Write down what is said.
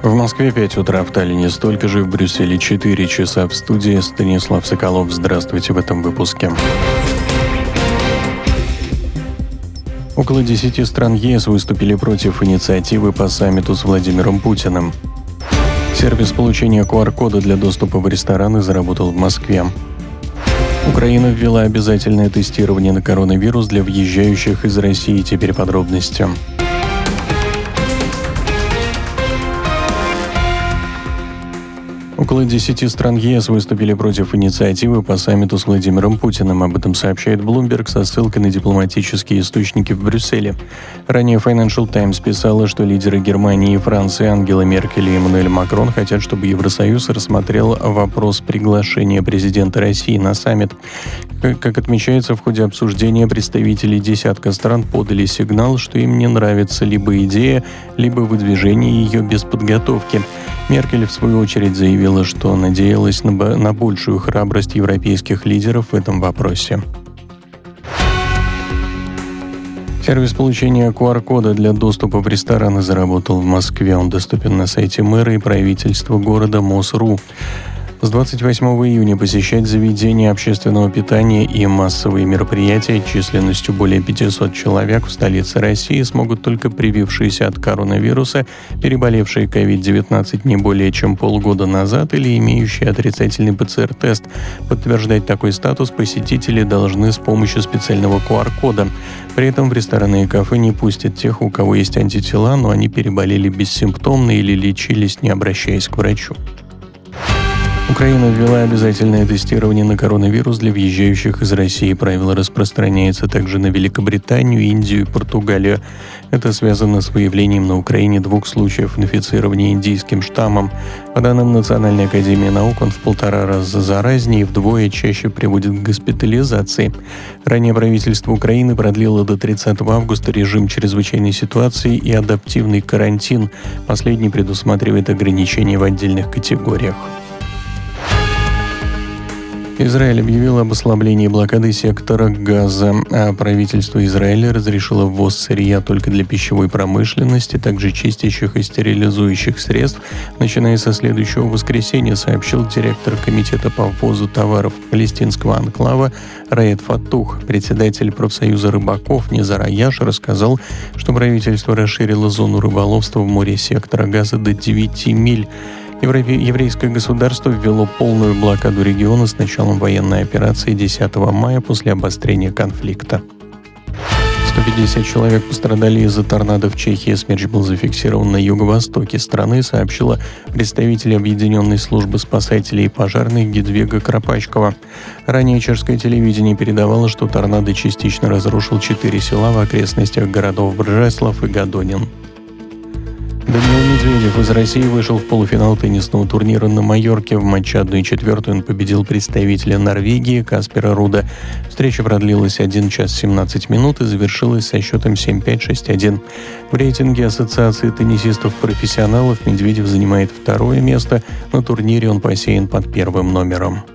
В Москве 5 утра, в Таллине столько же, в Брюсселе 4 часа. В студии Станислав Соколов. Здравствуйте в этом выпуске. Около 10 стран ЕС выступили против инициативы по саммиту с Владимиром Путиным. Сервис получения QR-кода для доступа в рестораны заработал в Москве. Украина ввела обязательное тестирование на коронавирус для въезжающих из России. Теперь подробности. Около 10 стран ЕС выступили против инициативы по саммиту с Владимиром Путиным. Об этом сообщает Bloomberg со ссылкой на дипломатические источники в Брюсселе. Ранее Financial Times писала, что лидеры Германии и Франции Ангела Меркель и Эммануэль Макрон хотят, чтобы Евросоюз рассмотрел вопрос приглашения президента России на саммит. Как отмечается, в ходе обсуждения представители десятка стран подали сигнал, что им не нравится либо идея, либо выдвижение ее без подготовки. Меркель, в свою очередь, заявила, что надеялась на большую храбрость европейских лидеров в этом вопросе. Сервис получения QR-кода для доступа в рестораны заработал в Москве. Он доступен на сайте мэра и правительства города МОС.ру. С 28 июня посещать заведения общественного питания и массовые мероприятия численностью более 500 человек в столице России смогут только привившиеся от коронавируса, переболевшие COVID-19 не более чем полгода назад или имеющие отрицательный ПЦР-тест. Подтверждать такой статус посетители должны с помощью специального QR-кода. При этом в рестораны и кафе не пустят тех, у кого есть антитела, но они переболели бессимптомно или лечились, не обращаясь к врачу. Украина ввела обязательное тестирование на коронавирус для въезжающих из России. Правило распространяется также на Великобританию, Индию и Португалию. Это связано с выявлением на Украине 2 случаев инфицирования индийским штаммом. По данным Национальной академии наук, он в 1,5 раза заразнее и вдвое чаще приводит к госпитализации. Ранее правительство Украины продлило до 30 августа режим чрезвычайной ситуации и адаптивный карантин. Последний предусматривает ограничения в отдельных категориях. Израиль объявил об ослаблении блокады сектора Газа, а правительство Израиля разрешило ввоз сырья только для пищевой промышленности, также чистящих и стерилизующих средств, начиная со следующего воскресенья, сообщил директор комитета по ввозу товаров палестинского анклава Раед Фатух. Председатель профсоюза рыбаков Низар Аяш рассказал, что правительство расширило зону рыболовства в море сектора Газа до 9 миль. Еврейское государство ввело полную блокаду региона с началом военной операции 10 мая после обострения конфликта. 150 человек пострадали из-за торнадо в Чехии. Смерч был зафиксирован на юго-востоке страны, сообщила представитель Объединенной службы спасателей и пожарных Гедвига Кропачкова. Ранее чешское телевидение передавало, что торнадо частично разрушил 4 села в окрестностях городов Бржеслав и Гадонин. Даниил Медведев из России вышел в полуфинал теннисного турнира на Майорке. В матче 1/4 он победил представителя Норвегии Каспера Руда. Встреча продлилась 1 час 17 минут и завершилась со счетом 7-5, 6-1. В рейтинге Ассоциации теннисистов-профессионалов Медведев занимает 2 место. На турнире он посеян под 1 номером.